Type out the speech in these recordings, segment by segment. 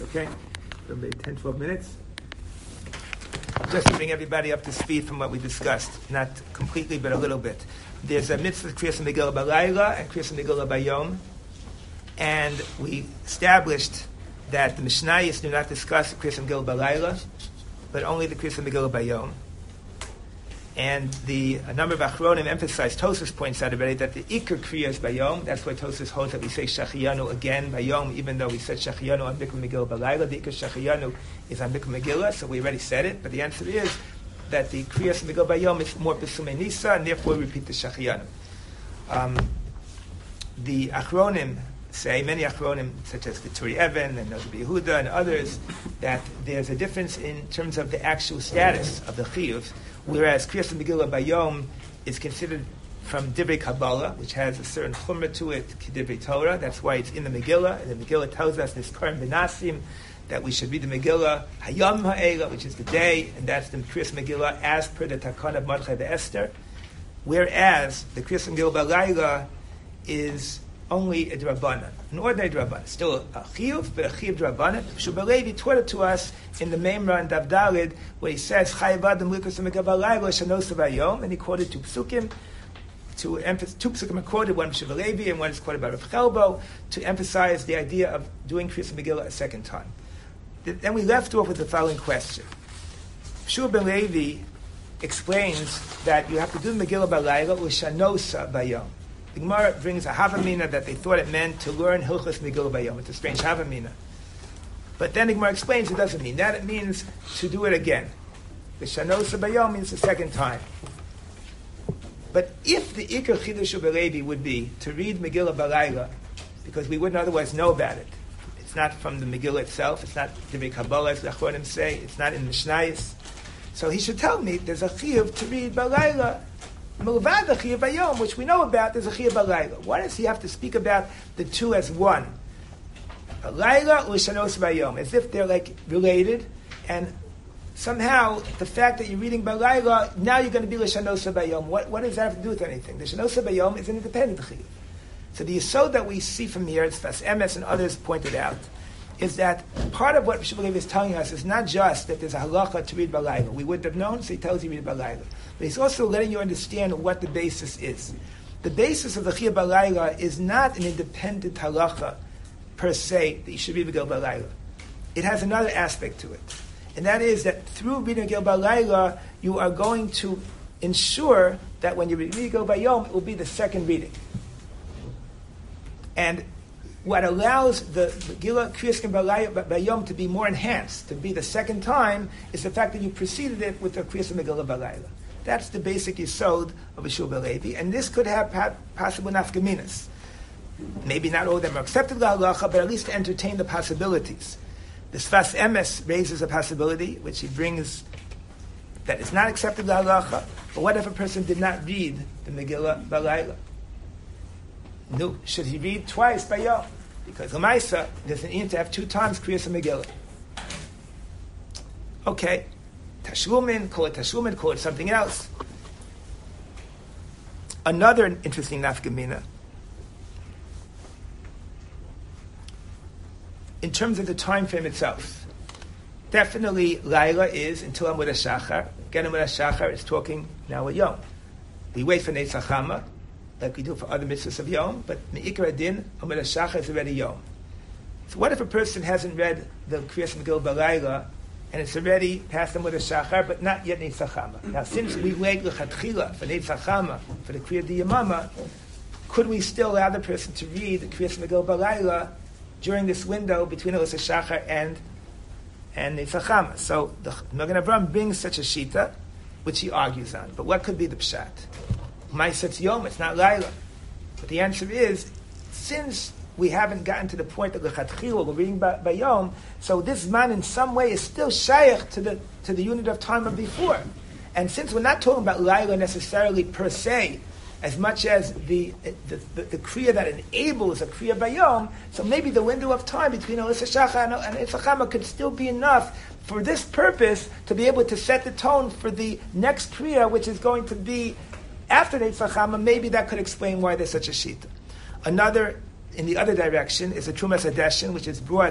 Okay? So maybe 10, 12 minutes. Just to bring everybody up to speed from what we discussed. Not completely, but a little bit. There's a mitzvah Kriyas Megillah Balayla and Kriyas Megillah Bayom. And we established that the Mishnayos do not discuss Kriyas Megillah Balayla, but only the Kriyas Megillah Bayom. And a number of Achronim emphasized, Tosfos points out already, that the Iker Kriyas Bayom, that's why Tosfos holds that we say Shachiyanu again Bayom, even though we said Shachiyanu on Mikra Megillah Balayla. The Iker Shachiyanu is on Mikra Megillah, so we already said it, but the answer is that the Kriyas Megillah Bayom is more Pesumei Nisa, and therefore we repeat the Shachiyanu. The Achronim say, many Achronim, such as the Turi Even and Rabbi Yehuda and others, that there's a difference in terms of the actual status of the Chiyuv, whereas Kriyas Megillah Bayom is considered from Divrei Kabbalah, which has a certain chumrah to it, Divrei Torah. That's why it's in the Megillah. And the Megillah tells us this Karim Benasim that we should read the Megillah Hayam Ha'ela, which is the day, and that's the Kriyas Megillah as per the Takon of Mordechai Esther. Whereas the Kriyas Megillah Balayla is only a drabanan, an ordinary drabanan. Still a chiyuv, but a chiyuv drabanan. Shubal Levi taught it to us in the Memra and Dav Dalid, where he says, Chayav Adam Likus Megillah Balayla Shanos Vayom, and he quoted two psukim. Two psukim are quoted, one Shubal Levi and one is quoted by Rav Chelbo, to emphasize the idea of doing Kriyas Megillah a second time. Then we left off with the following question. Shubal Levi explains that you have to do Megillah Balayla Shanosa Vayom. The Gemara brings a Havamina that they thought it meant to learn Hilchos Megillah Bayom. It's a strange Havamina. But then the Gemara explains it doesn't mean that. It means to do it again. The Shanosa Bayom means the second time. But if the Iker Chidush Ubelevi would be to read Megillah Balayla, because we wouldn't otherwise know about it. It's not from the Megillah itself. It's not Divrei Kabbalah, as the Achronim say. It's not in the Mishnayos. So he should tell me there's a chiyuv to read Balayla. Mulvad the Chiyuv Bayom, which we know about, there's a Chiyuv Balayla. Why does he have to speak about the two as one? Balayla or Shanos Bayom, as if they're like related, and somehow the fact that you're reading Balayla, now you're going to be Shanos Bayom. What does that have to do with anything? The Shanos Bayom is an independent Chiyuv. So the yesod that we see from here, as Sfas Emes and others pointed out, is that part of what Shubalev is telling us is not just that there's a halacha to read Balayla. We wouldn't have known, so he tells you to read Balayla. But he's also letting you understand what the basis is. The basis of the Chiyuv Balayla is not an independent halacha per se that you should read Megillah Balayla. It has another aspect to it. And that is that through reading Megillah Balayla, you are going to ensure that when you read Megillah Bayom, it will be the second reading. And what allows the Megillah Kriyas Bayom to be more enhanced, to be the second time, is the fact that you preceded it with the Kriyas Megillah Balayla. That's the basic yesod of a Shubal Levi, and this could have possible nafkaminas. Maybe not all of them are accepted halacha, but at least to entertain the possibilities. The Sfas Emes raises a possibility, which he brings, that it's not accepted halacha, but what if a person did not read the Megillah Balayla? No, should he read twice by Yom? Because Lamaisa doesn't need to have two times Kriyas Megillah. Okay, Tashlumin, call it something else. Another interesting nafkamina. In terms of the time frame itself, definitely Laila is until Amud HaShachar. Again, Amud HaShachar is talking now a Yom. We wait for Neitz HaChama, like we do for other mitzvahs of Yom, but Me'ikar Adin, Amud HaShachar is already Yom. So what if a person hasn't read the Kriyas Megillah Balayla, and it's already past Amud HaShachar, but not yet Neitz HaChama? Now, since we wait l'chatchila for Neitz HaChama, for the Kriyas Diyamama, could we still allow the person to read the Kriyas Megillah Balayla during this window between Elos HaShachar and Neitz HaChama? So the Magen Avraham brings such a shita, which he argues on. But what could be the pshat? Ma'aseh Yom, it's not Laila. But the answer is, since we haven't gotten to the point of the L'chatchila, we're reading by Yom, so this man in some way is still shaykh to the unit of time of before. And since we're not talking about Laila necessarily per se, as much as the kriya that enables a kriya bayom, so maybe the window of time between Elos HaShachar and Neitz HaChama could still be enough for this purpose to be able to set the tone for the next kriya, which is going to be after Neitz HaChama. Maybe that could explain why there's such a shita. Another, in the other direction, is a Trumas Hadeshin, which is brought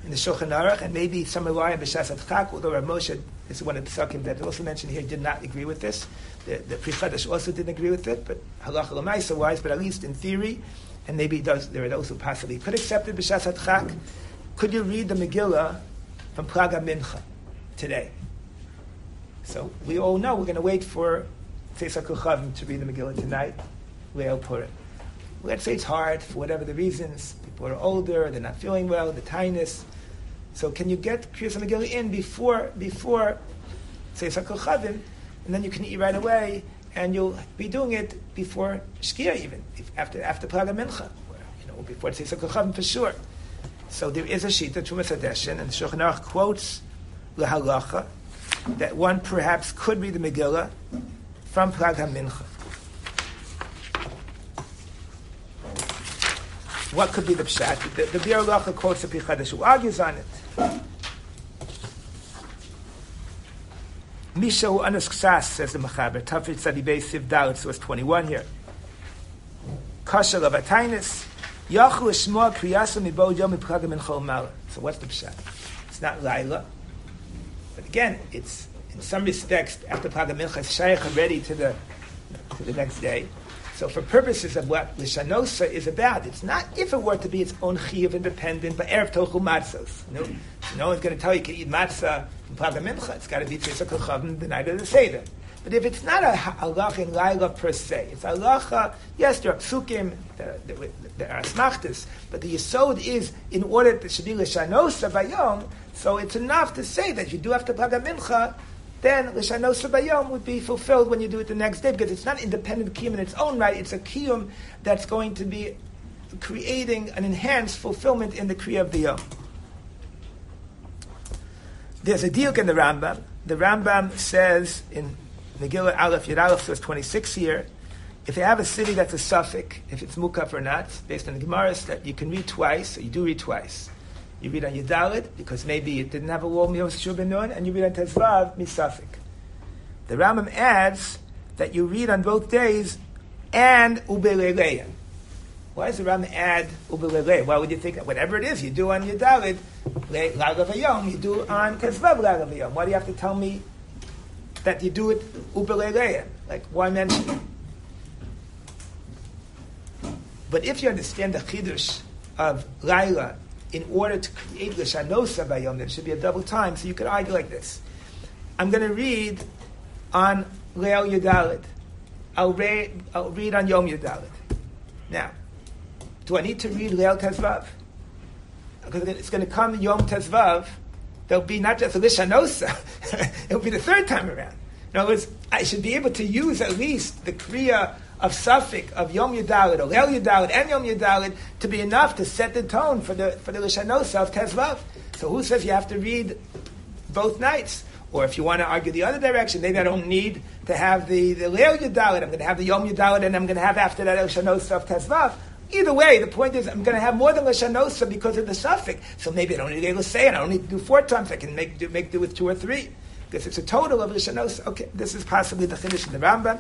in the Shulchan Aruch, and maybe some rely on B'Shas Adchak, although Rav Moshe is one of the psukim that also mentioned here did not agree with this. The Pri Chadash also didn't agree with it, but halacha l'maisa wise, but at least in theory, and maybe there are those who possibly could accept it B'Shas Adchak. Could you read the Megillah from Praga Mincha today? So we all know we're going to wait for Tzeitzah Kochavim to read the Megillah tonight, Leil Purim. Let's say it's hard for whatever the reasons. People are older, they're not feeling well, the tinnitus. So can you get Kriyas Megillah in before Tzeitzah Kochavim, and then you can eat right away, and you'll be doing it before Shkia even, after Praga Mincha, or before Tzeitzah Kochavim for sure. So there is a shita, Trumas Hadeshin, and the Shulchan Aruch quotes the halacha that one perhaps could read the Megillah from Praga Mincha. What could be the pshat? The Biur Halacha quotes the Pri Chadash, who argues on it. Misha hu anas ksas, says the Mechaber. Tafrit Tzadibei Siv Dalet, source 21 here. Kasha lavatainis. Yachu eshmoa kriyasa mibo yom mipraga min chol mala. So what's the pshat? It's not Laila. But again, it's, in some respects, after Praga Mincha, it's shaykh already to the next day. So for purposes of what Lishanosa is about, it's not if it were to be its own chiyuv independent, but erev tochu matzos. No one's going to tell you can eat matzah from Praga Mincha. It's got to be Tzeitzah Kochavim the night of the Seder. But if it's not a halacha in Laila per se, it's a halacha, yes, there are psukim, there are asmachtas, but the yesod is in order that it should be Lishanosa bayom, so it's enough to say that you do after Praga Mincha, then L'shanosa bayom would be fulfilled when you do it the next day, because it's not independent kiyum in its own right, it's a kiyum that's going to be creating an enhanced fulfillment in the kriya of the yom. There's a diuk in the Rambam. The Rambam says in Megillah Aleph Yud Aleph, source 26 here, if you have a city that's a suffix, if it's mukaf or not, based on the Gemaras, that you can read twice, so you do read twice. You read on Yudalid, because maybe it didn't have a wall Miyos Shur Ben Nun, and you read on Tezvav, Misafik. The Rambam adds that you read on both days, and Ubeleleya. Why does the Rambam add Ubeleleya? Why would you think that whatever it is you do on Yudalid, Lagav Hayom, you do on Tezvav Lagav Hayom? Why do you have to tell me that you do it Ubeleleya? Like, why mention it? But if you understand the Chidush of Laila, in order to create L'shanosa bayom, there should be a double time. So you could argue like this. I'm going to read on Leil Yudalid. I'll read on Yom Yudalid. Now, do I need to read Leil Tezvav? Because it's going to come Yom Tezvav. There'll be not just a L'shanosa. It'll be the third time around. In other words, I should be able to use at least the Kriya of Safik, of Yom Yudalid, or Leil Yudalid, and Yom Yudalid, to be enough to set the tone for the L'shanosa of Tezvav. So who says you have to read both nights? Or if you want to argue the other direction, maybe I don't need to have the Leil Yudalid, I'm going to have the Yom Yudalid, and I'm going to have after that L'shanosa of Tezvav. Either way, the point is I'm going to have more than L'shanosa because of the Safik. So maybe I don't need to say it, I don't need to do 4 times, I can make do with 2 or 3. Because it's a total of L'shanosa. Okay, this is possibly the Chiddush in the Rambam.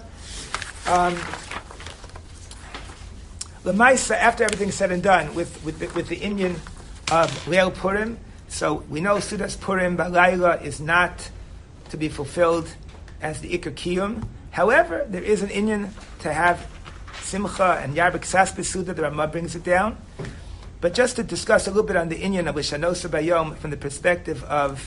L'maisa, after everything's said and done with the Inyan of Leil Purim, so we know Sudas Purim Balayla is not to be fulfilled as the Iker Kiyum. However, there is an Inyan to have Simcha and Yarbek Sas Besuda, the Ramah brings it down. But just to discuss a little bit on the Inyan of L'shanosa bayom from the perspective of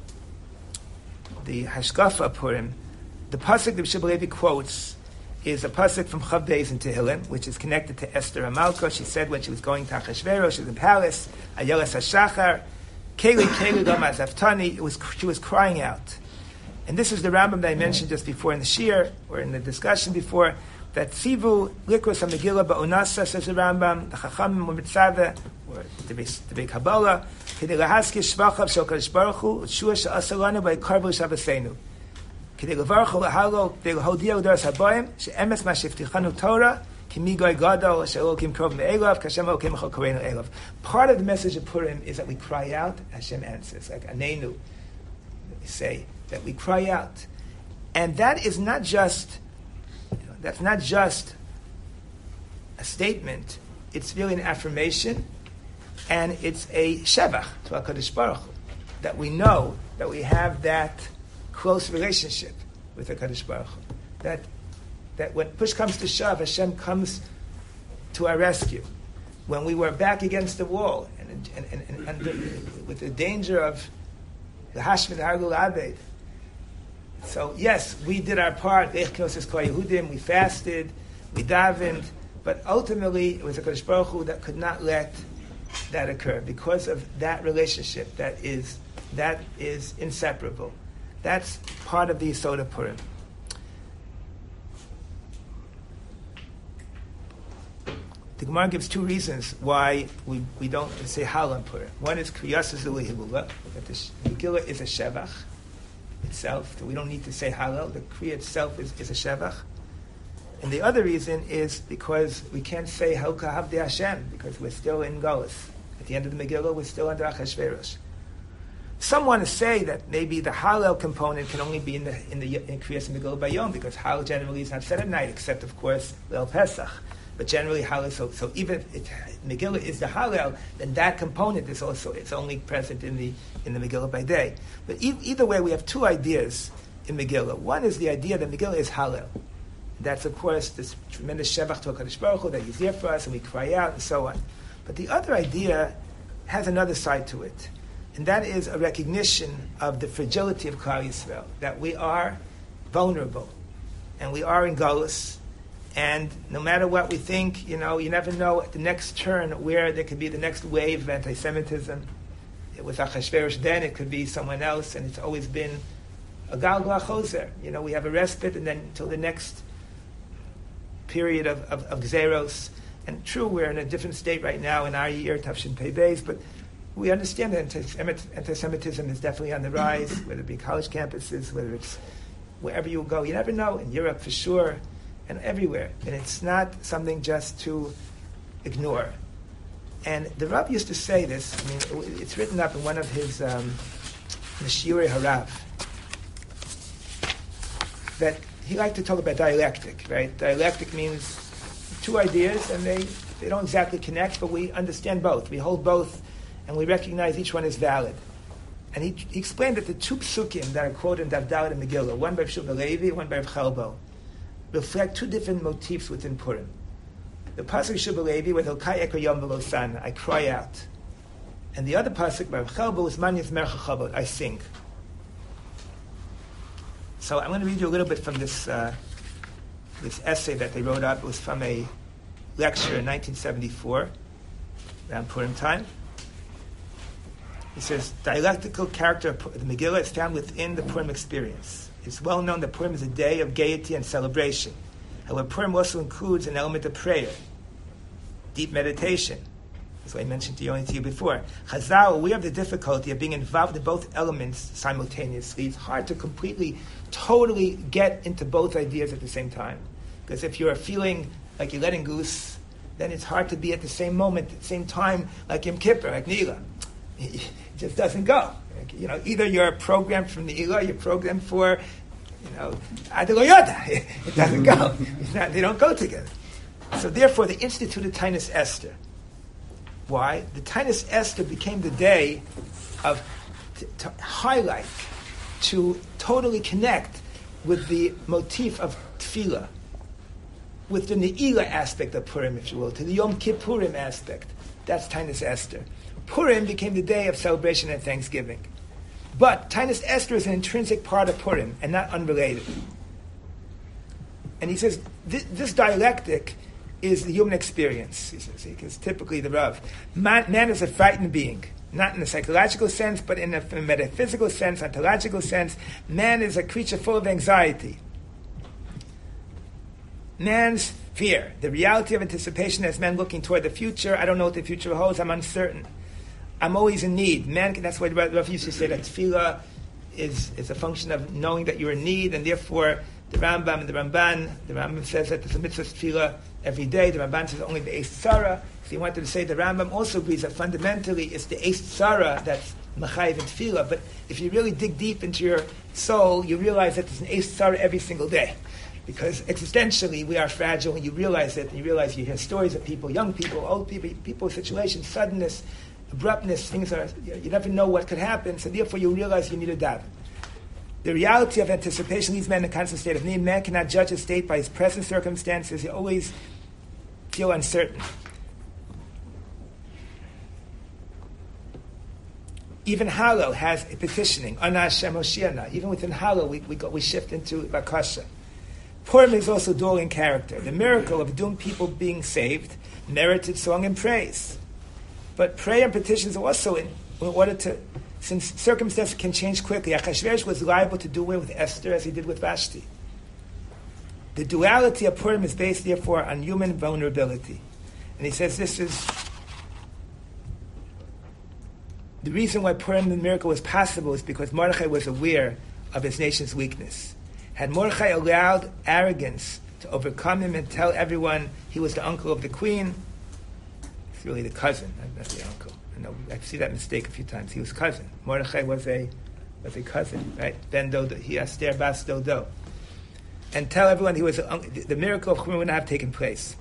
the Hashkafa Purim, the pasuk that Shibbolei Levi quotes is a pasuk from Chav Beis in Tehillim, which is connected to Esther Amalka. She said when she was going to Achashverosh, she was in the palace, Ayelas HaShachar, Keli Keli Lama Zaftani, she was crying out. And this is the Rambam that I mentioned just before in the Shir, or in the discussion before, that Tzivu Likros HaMegillah Ba'onasa, says the Rambam, the Chachamim Mitzaveh, or the Beit Kabbalah, Kedei Lahaskish Shvachav Shel Kadosh Baruch Hu, Shua She'asa Lanu B'Karvu Shabbaseinu. Kedei Levarchu Lahalo, Kedei Lehodia Udaras Habayim, She'emes Ma Sheftichanu Torah, Kimigoy Gadol, She'elokim Krov Me'elav, Kashem Elokim Echol Koreinu Elav. Part of the message of Purim is that we cry out, Hashem answers, like Anenu. We say that we cry out. And that is not just, that's not just a statement, it's really an affirmation. And it's a shevach to HaKadosh Baruch Hu, that we know that we have that close relationship with HaKadosh Baruch Hu. That when push comes to shove, Hashem comes to our rescue. When we were back against the wall, and with the danger of the Hashmid Hargul Abed. So yes, we did our part. We fasted, we davened, but ultimately it was HaKadosh Baruch Hu that could not let that occur because of that relationship that is inseparable. That's part of the Yesod of Purim. The Gemara gives two reasons why we don't say Hallel on Purim. One is Kriyas Zuli Hilula, that the Megillah is a Shevach itself, that we don't need to say Hallel. The Kriya itself is a Shevach. And the other reason is because we can't say Halka Havdei Hashem, because we're still in Golus. At the end of the Megillah, we're still under Achashverosh. Some want to say that maybe the Hallel component can only be in Kriyas Megillah Bayom, because Hallel generally is not said at night, except of course Leil Pesach. But generally, Hallel. So even if Megillah is the Hallel, then that component is also it's only present in the Megillah by day. But either way, we have two ideas in Megillah. One is the idea that Megillah is Hallel. That's of course this tremendous shevach to HaKadosh Baruch Hu that He's there for us, and we cry out and so on. But the other idea has another side to it, and that is a recognition of the fragility of Klal Yisrael, that we are vulnerable, and we are in Golus. And no matter what we think, you never know at the next turn where there could be the next wave of anti-Semitism. It was Achashverosh then, it could be someone else, and it's always been a Galgal Choser. We have a respite, and then until the next period of Gzeros. And true, we're in a different state right now in our year, Tafshin Pei Beis, but we understand that anti-Semitism is definitely on the rise, whether it be college campuses, whether it's wherever you go. You never know, in Europe for sure, and everywhere. And it's not something just to ignore. And the Rav used to say this, it's written up in one of his Shiurei Harav, that he liked to talk about dialectic, right? Dialectic means two ideas, and they don't exactly connect, but we understand both. We hold both, and we recognize each one is valid. And he explained that the two psukim that are quoted in Daf Dalet and Megillah, one by Shub Levi, one by Chelbo, reflect two different motifs within Purim. The pasuk Shub Levi with Elkai Eker Yom Velosan, I cry out, and the other pasuk by Chelbo is Manyas Mercha Chavod, I sing. So I'm going to read you a little bit from this essay that they wrote up. It was from a lecture in 1974, around Purim time. He says, dialectical character of the Megillah is found within the Purim experience. It's well known that Purim is a day of gaiety and celebration. However, Purim also includes an element of prayer, deep meditation. That's what I mentioned to you before. Chazal, aware of the difficulty of being involved in both elements simultaneously, it's hard to totally get into both ideas at the same time. Because if you're feeling like you're letting loose, then it's hard to be at the same moment, at the same time, like Yom Kippur, like Nila. It just doesn't go. Either you're programmed from the Nila, you're programmed for, Adiloyota. It doesn't go. They don't go together. So therefore, they instituted Tainus Esther. Why? The Tainus Esther became the day of to highlight, to totally connect with the motif of tefillah, with the Ne'ilah aspect of Purim, if you will, to the Yom Kippurim aspect. That's Tainus Esther. Purim became the day of celebration and thanksgiving. But Tainus Esther is an intrinsic part of Purim and not unrelated. And he says, this dialectic is the human experience, he says, because typically the Rav. Man is a frightened being, not in a psychological sense, but in a metaphysical sense, ontological sense. Man is a creature full of anxiety. Man's fear, the reality of anticipation as man looking toward the future. I don't know what the future holds, I'm uncertain. I'm always in need. That's why the Rav used to say that tefillah is a function of knowing that you're in need, and therefore the Rambam and the Rambam says that there's a mitzvah tefillah every day. The Ramban says only the Eis Tzara. So he wanted to say the Rambam also agrees that fundamentally it's the Eis Tzara that's Machayev and tefillah. But if you really dig deep into your soul, you realize that there's an Eis Tzara every single day. Because existentially we are fragile, and you realize it, and you realize you hear stories of people, young people, old people, people with situations, suddenness, abruptness, things are, you never know what could happen, so therefore you realize you need to daven. The reality of anticipation leaves man in a constant state of need. Man cannot judge his state by his present circumstances. He always feel uncertain. Even Hallel has a petitioning. Ana Hashem Hoshiana. Even within Hallel, we shift into Bakasha. Purim is also dual in character. The miracle of doomed people being saved merited song and praise. But prayer and petitions are also in order to, since circumstances can change quickly. Achashverosh was liable to do away with Esther as he did with Vashti. The duality of Purim is based, therefore, on human vulnerability. And he says this is the reason why Purim, the miracle, was possible is because Mordechai was aware of his nation's weakness. Had Mordechai allowed arrogance to overcome him and tell everyone he was the uncle of the queen, it's really the cousin, not the uncle. I see that mistake a few times. He was cousin. Mordechai was a cousin, right? Ben Dodo, he Esther Bas Dodo. And tell everyone he was the miracle of Purim would not have taken place.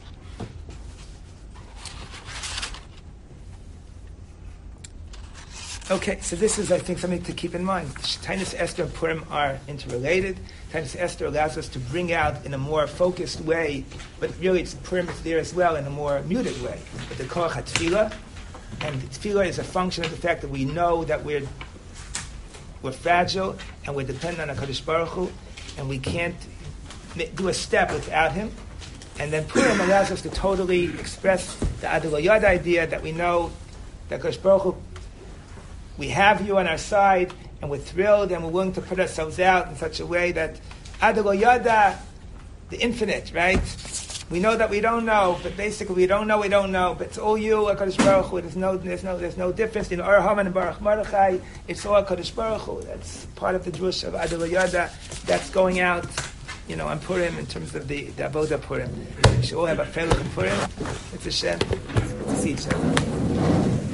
Okay, so this is, I think, something to keep in mind. Tainus Esther and Purim are interrelated. Tainus Esther allows us to bring out in a more focused way, but really Purim is there as well in a more muted way. But the Koach HaTfilah, and Tfilah is a function of the fact that we know that we're fragile and we're dependent on HaKadosh Baruch Hu, and we can't do a step without Him. And then Purim allows us to totally express the Adol Yad idea that we know that HaKadosh Baruch Hu, we have you on our side, and we're thrilled, and we're willing to put ourselves out in such a way that Adol Yada, the infinite, right? We know that we don't know, but basically we don't know, but it's all you, HaKadosh Baruch Hu. There's no difference in Or Haman and Baruch Mordechai. It's all HaKadosh Baruch Hu. That's part of the Drush of Adol Yada. That's going out, on Purim in terms of the Avodah Purim. We should all have a fellow in Purim. It's a Shem. It's a see each other.